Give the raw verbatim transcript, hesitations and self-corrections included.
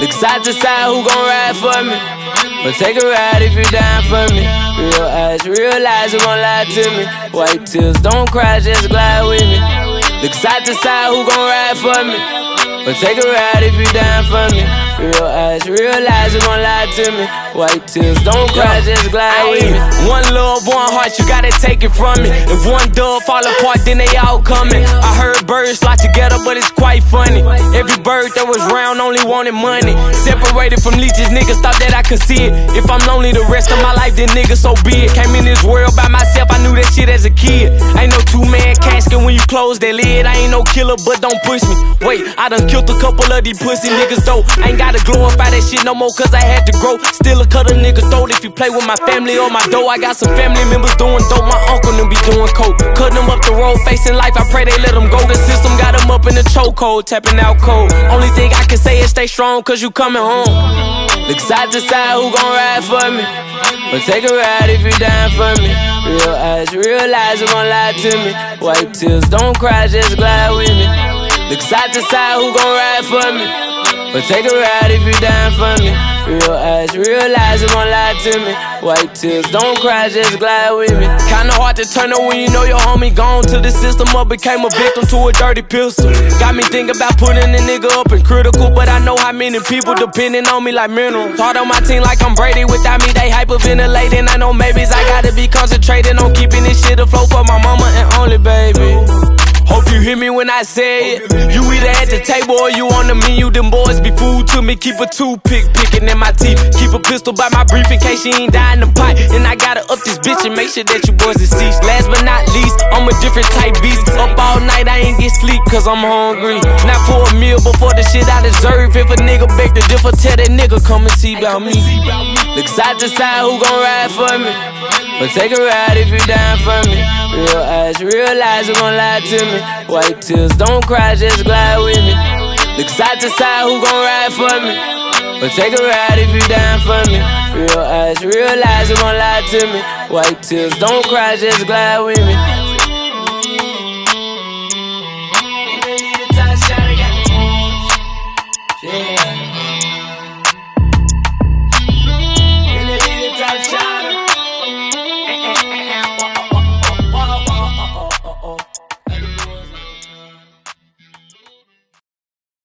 Look side to side, who gon' ride for me? But take a ride if you down for me. Real eyes, real eyes, who gon' lie to me? White tears, don't cry, just glide with me. Look side to side, who gon' ride for me? But take a ride if you down for me. Real eyes, real eyes, who gon' lie to me? White tears, don't cry, just glide with me. One love, one heart, you gotta take it from me. If one dove fall apart, then they all coming. I heard birds fly together, but it's quite funny. Every bird that was round only wanted money. Separated from leeches, niggas thought that I could see it. If I'm lonely the rest of my life, then niggas so be it. Came in this world by myself, I knew that shit as a kid. Ain't no two-man casket when you close that lid. I ain't no killer, but don't push me. Wait, I done killed a couple of these pussy niggas though. Ain't gotta glorify that shit no more, cause I had to grow. Still a cut a nigga throat if you play with my family or my dough. I got some family members doing dope, my uncle them be doing coke. Cutting them up the road, facing life, I pray they let them go. The system got them up in the chokehold, tapping out cold. Only thing I can say is stay strong, cause you coming home. Look side to side, who gon' ride for me? But take a ride if you down for me. Real eyes, real eyes, who gon' lie to me? White tears, don't cry, just glide with me. Look side to side, who gon' ride for me? But take a ride if you down for me. Real eyes, real eyes, who gon' lie to me? White tears, don't cry, just glide with me. Kinda hard to turn up when you know your homie gone to the system or became a victim to a dirty pistol. Got me thinking about putting a nigga up in critical, but I know how many people depending on me like minerals. Hard on my team like I'm Brady, without me they hyperventilating. I know maybes, I gotta be concentrating on keeping this shit afloat for my mama and only baby. Hope you hear me when I say it. You either at the table or you on the menu. Them boys be food to me. Keep a toothpick picking in my teeth. Keep a pistol by my brief in case she ain't die in the pipe. And I gotta up this bitch and make sure that you boys deceased. Last but not least, I'm a different type beast. Up all night, I ain't get sleep cause I'm hungry. Not for a meal, but for the shit I deserve. If a nigga beg the differ, tell that nigga come and see about me. Look side to side, who gon' ride for me? But take a ride if you down for me. Real eyes, real eyes, who gon' lie to me? White tears, don't cry, just glide with me. Look side to side, who gon' ride for me? But take a ride if you down for me. Real eyes, real eyes, who gon' lie to me? White tears, don't cry, just glide with me.